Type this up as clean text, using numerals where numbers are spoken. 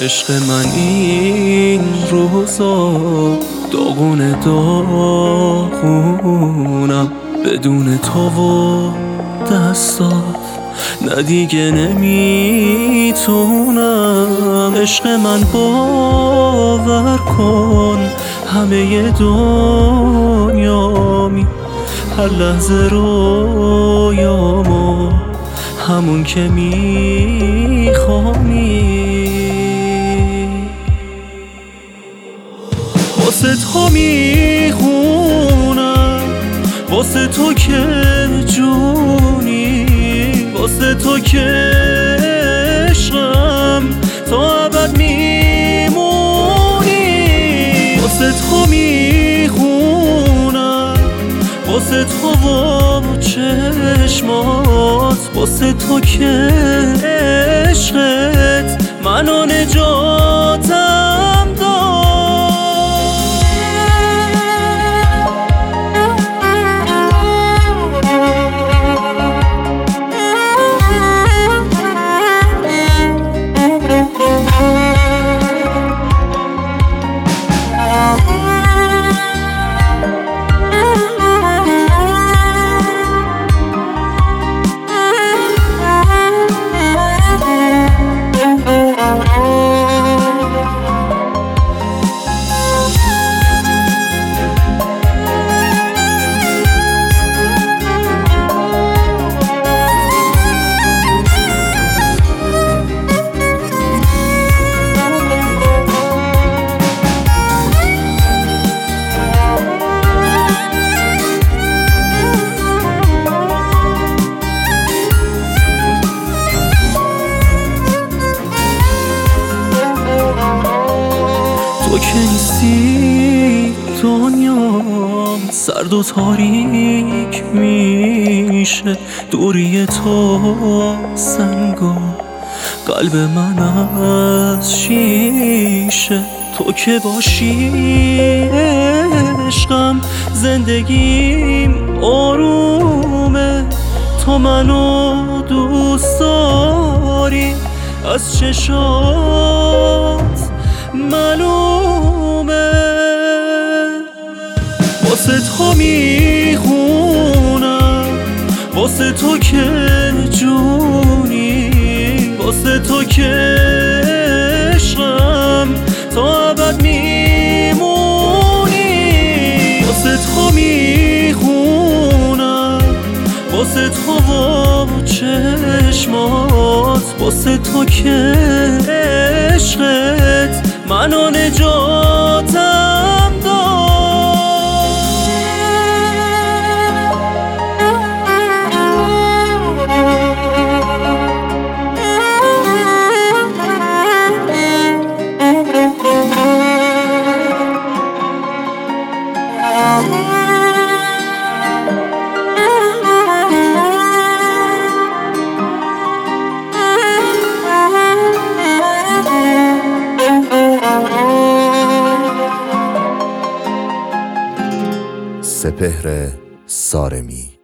عشق من این روزا داغونه داغونم بدون تو و دستات، نه دیگه نمیتونم. عشق من باور کن همه دنیامی، هر لحظه رویامو همون که میخوانی. واسه تو میخونم، واسه تو که جونی، واسه تو که عشقم تا ابد میمونی. واسه تو میخونم، واسه تو و چشمات، واسه تو که عشقت منو نجاتم داد. تو که نیستی دنیام سرد و تاریک میشه، دوری تو سنگا قلب من از شیشه. تو که باشی عشقم زندگیم آرومه، تو منو دوست داری از چشات معلومه. واسه تو میخونم، واسه تو که جونی، واسه تو که عشقم تا ابد میمونی. واسه تو میخونم، واسه تو و چشمات، واسه تو که عشقت منو نجاتم داد. سپهر سارمی.